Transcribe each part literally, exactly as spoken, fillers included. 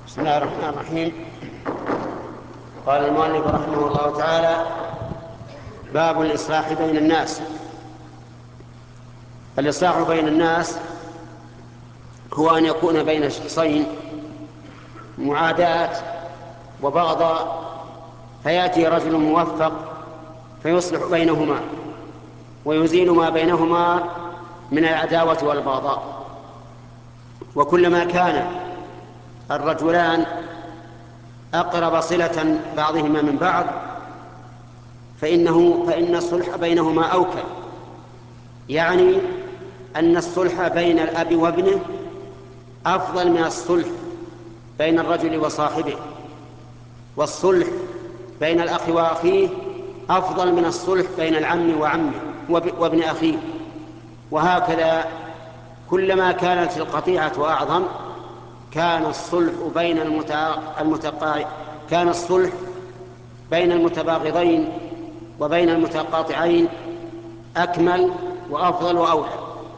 بسم الله الرحمن الرحيم. قال المؤلف رحمه الله تعالى: باب الإصلاح بين الناس. الإصلاح بين الناس هو أن يكون بين شخصين معاداة وبغضاء، فيأتي رجل موفق فيصلح بينهما ويزيل ما بينهما من العداوة والبغضاء. وكلما كان الرجلان أقرب صلة بعضهما من بعض فإنه فإن الصلح بينهما أوكل، يعني أن الصلح بين الأب وابنه أفضل من الصلح بين الرجل وصاحبه، والصلح بين الأخ وأخيه أفضل من الصلح بين العم وعمه وابن أخيه. وهكذا كلما كانت القطيعة أعظم كان الصلح بين المتقا... كان الصلح بين المتباغضين وبين المتقاطعين أكمل وأفضل وأولى.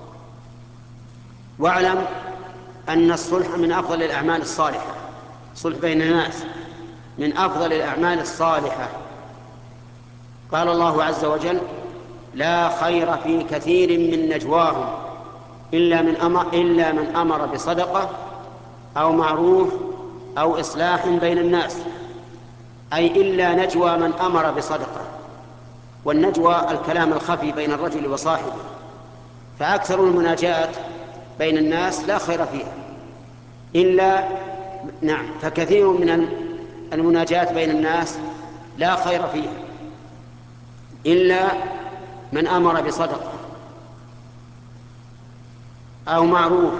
واعلم أن الصلح من أفضل الأعمال الصالحة، صلح بين الناس من أفضل الأعمال الصالحة. قال الله عز وجل: لا خير في كثير من نجواهم إلا من أمر, إلا من أمر بصدقة أو معروف أو إصلاح بين الناس، أي إلا نجوى من أمر بصدقة. والنجوى الكلام الخفي بين الرجل وصاحبه، فأكثر المناجات بين الناس لا خير فيها إلا نعم فكثير من المناجات بين الناس لا خير فيها إلا من أمر بصدقة أو معروف،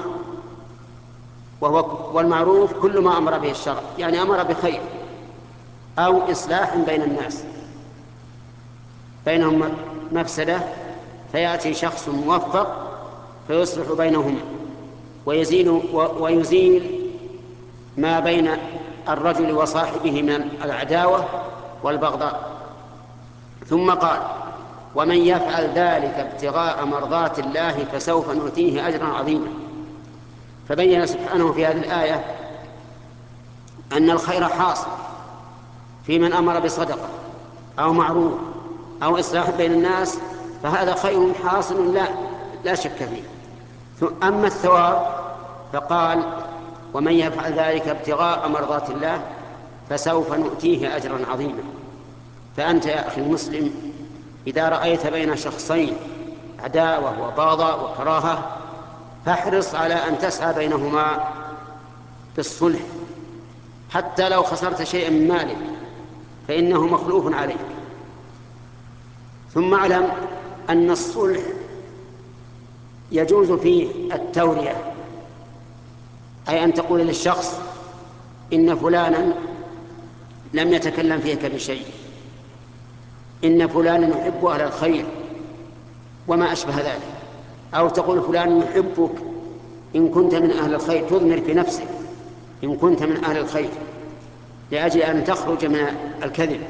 وهو والمعروف كل ما أمر به الشرع، يعني أمر بخير، أو إصلاح بين الناس بينهم مفسدة فيأتي شخص موفق فيصلح بينهما ويزيل, ويزيل ما بين الرجل وصاحبه من العداوة والبغضاء. ثم قال: ومن يفعل ذلك ابتغاء مرضات الله فسوف نؤتيه أجرا عظيما. فبين سبحانه في هذه الآية أن الخير حاصل في من أمر بصدقة أو معروف أو إصلاح بين الناس، فهذا خير حاصل لا, لا شك فيه. أما الثواب فقال: ومن يفعل ذلك ابتغاء مرضات الله فسوف نؤتيه أجرا عظيما. فأنت يا أخي المسلم إذا رأيت بين شخصين عداوة وبغضاء وكراهة فاحرص على أن تسعى بينهما بالصلح، حتى لو خسرت شيئا من مالك فإنه مخلوف عليك. ثم اعلم أن الصلح يجوز فيه التورية، أي أن تقول للشخص: إن فلانا لم يتكلم فيك بشيء، إن فلانا يحب أهل الخير وما أشبه ذلك. أو تقول: فلان يحبك إن كنت من أهل الخير، تضمر في نفسك إن كنت من أهل الخير لأجل أن تخرج من الكذب.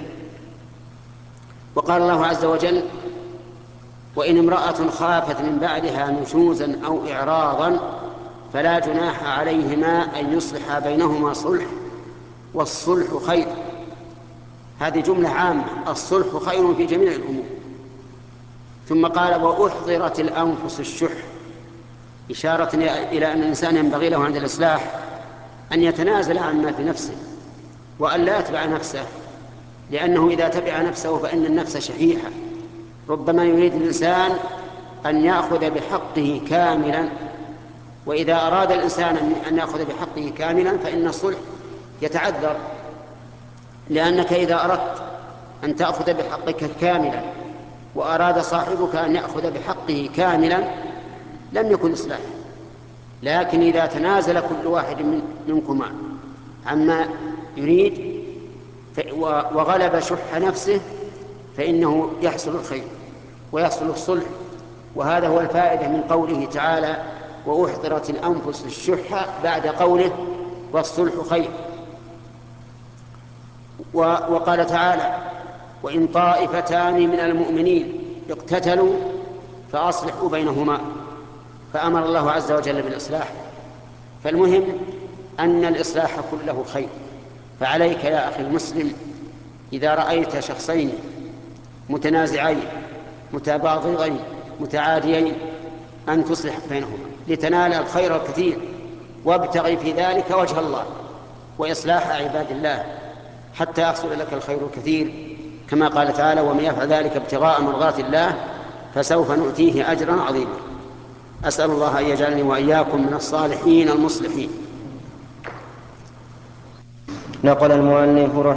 وقال الله عز وجل: وإن امرأة خافت من بعدها نشوزا أو إعراضا فلا جناح عليهما أن يصلحا بينهما صلح والصلح خير. هذه جملة عامة، الصلح خير في جميع الأمور. ثم قال: وأحضرت الأنفس الشح، إشارة إلى أن الإنسان ينبغي له عند الإصلاح أن يتنازل عما في نفسه وأن لا يتبع نفسه، لأنه إذا تبع نفسه فإن النفس شحيحة، ربما يريد الإنسان أن يأخذ بحقه كاملا، وإذا أراد الإنسان أن يأخذ بحقه كاملا فإن الصلح يتعذر، لأنك إذا أردت أن تأخذ بحقك كاملا وأراد صاحبك أن يأخذ بحقه كاملا لم يكن إصلاح. لكن إذا تنازل كل واحد من منكما عما يريد وغلب شح نفسه فإنه يحصل الخير ويحصل الصلح. وهذا هو الفائدة من قوله تعالى: وأحضرت الأنفس الشح، بعد قوله: والصلح خير. وقال تعالى: وإن طائفتان من المؤمنين اقتتلوا فأصلحوا بينهما، فأمر الله عز وجل بالإصلاح. فالمهم أن الإصلاح كله خير. فعليك يا أخي المسلم إذا رأيت شخصين متنازعين متباغضين متعاديين أن تصلح بينهما لتنال الخير الكثير، وابتغي في ذلك وجه الله وإصلاح عباد الله حتى يحصل لك الخير الكثير، كما قال تعالى: ومن يفعل ذلك ابتغاء مرضات الله فسوف نؤتيه أجرا عظيما. أسأل الله أن يجعلني وإياكم من الصالحين المصلحين. نقل المؤلف